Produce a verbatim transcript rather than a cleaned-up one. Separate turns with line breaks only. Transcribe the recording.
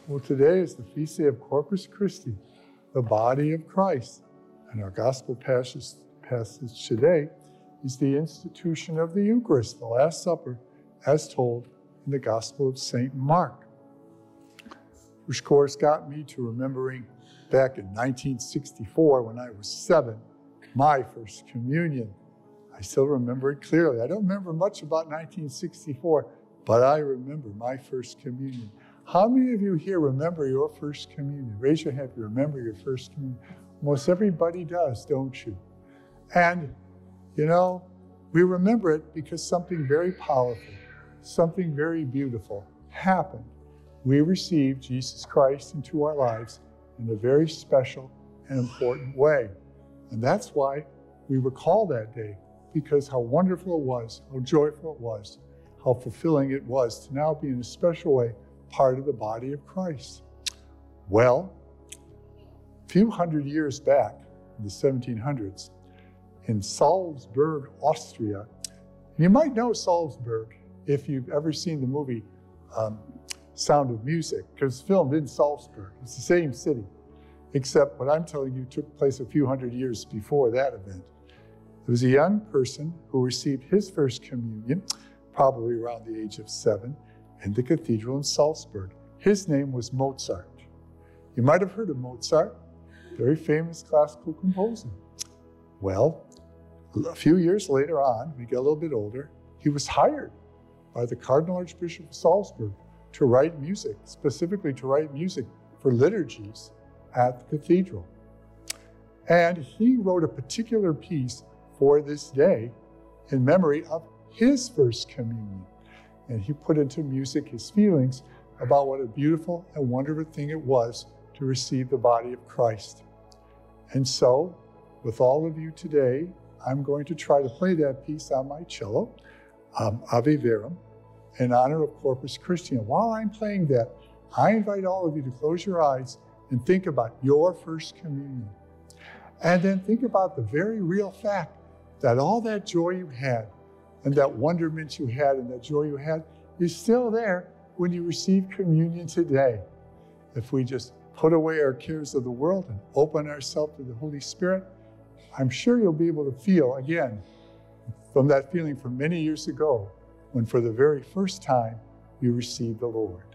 Well, today is the feast day of Corpus Christi, the body of Christ. And our gospel passage, passage today is the institution of the Eucharist, the Last Supper, as told in the Gospel of Saint Mark. Which, of course, got me to remembering back in nineteen sixty-four, when I was seven, my first communion. I still remember it clearly. I don't remember much about nineteen sixty-four, but I remember my first communion. How many of you here remember your first communion? Raise your hand if you remember your first communion. Most everybody does, don't you? And, you know, we remember it because something very powerful, something very beautiful happened. We received Jesus Christ into our lives in a very special and important way. And that's why we recall that day, because how wonderful it was, how joyful it was, how fulfilling it was to now be in a special way part of the body of Christ. Well, a few hundred years back, in the seventeen hundreds, in Salzburg, Austria, and you might know Salzburg if you've ever seen the movie um, Sound of Music, because it's filmed in Salzburg. It's the same city, except what I'm telling you took place a few hundred years before that event. There was a young person who received his first communion, probably around the age of seven, in the cathedral in Salzburg. His name was Mozart. You might have heard of Mozart, very famous classical composer. Well, a few years later on, we got a little bit older, he was hired by the Cardinal Archbishop of Salzburg to write music, specifically to write music for liturgies at the cathedral. And he wrote a particular piece for this day in memory of his first communion. And he put into music his feelings about what a beautiful and wonderful thing it was to receive the body of Christ. And so, with all of you today, I'm going to try to play that piece on my cello, um, Ave Verum, in honor of Corpus Christi. And while I'm playing that, I invite all of you to close your eyes and think about your first communion. And then think about the very real fact that all that joy you had, and that wonderment you had, and that joy you had, is still there when you receive communion today. If we just put away our cares of the world and open ourselves to the Holy Spirit, I'm sure you'll be able to feel again from that feeling from many years ago, when for the very first time you received the Lord.